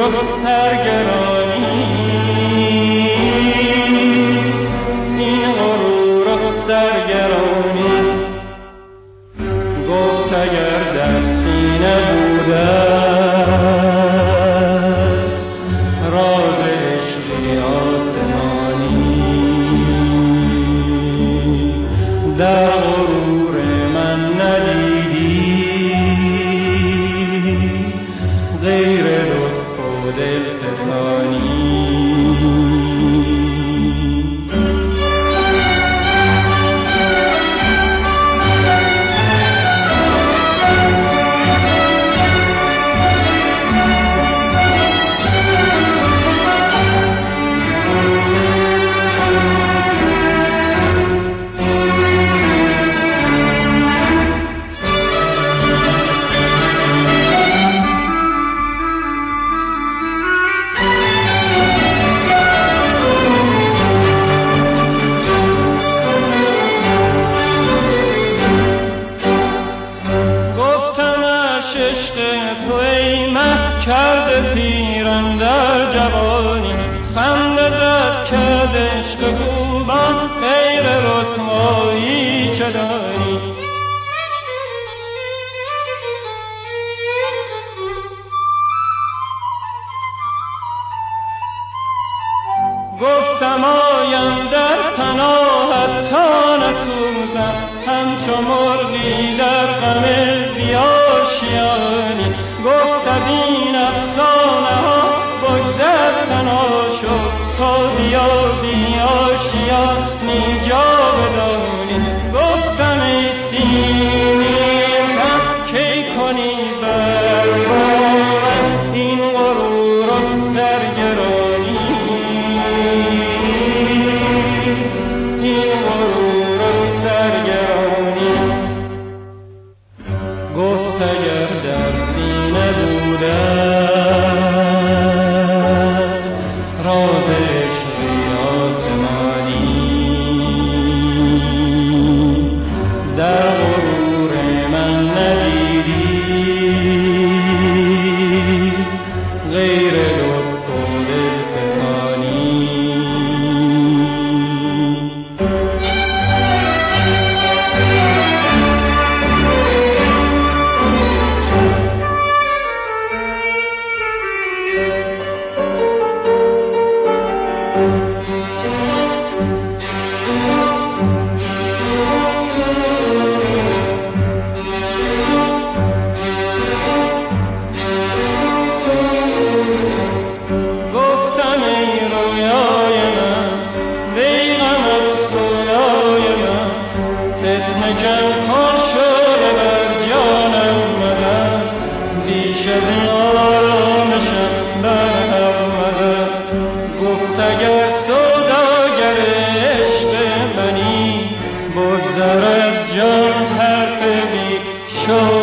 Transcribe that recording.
و سرگرانی، این غرور و سرگرانی. گفت اگر در سینه بودت راز عشقی آسمانی، در غرور من ندیدی غیر لطف و دلستانی. عشق تو ای مه کرده پیرم در جوانی، خنده زد کرد عشق خوبان غیر رسوایی چه دانی. گفتم آیم در پناهت تا نسوزم، همچو مرغی در غم بیاشیانی. گفتم این افسانه ها بگذر فنا شد، تا بیا بیاشیانی جا بدانی. گفتم ای سیمین غم کی کنی بس با من این غرور و سرگرانی، این غرور و سرگرانی. گفت اگر در سینه بودت راز عشقی آسمانی، در غرور من ندیدی غیر لطف و دلستانی. جان کن شده بر جانم مدم، بیش از این آرامشم برهم مدم. گفت اگر سوداگر عشق منی، بگذر از جان حرف بی شد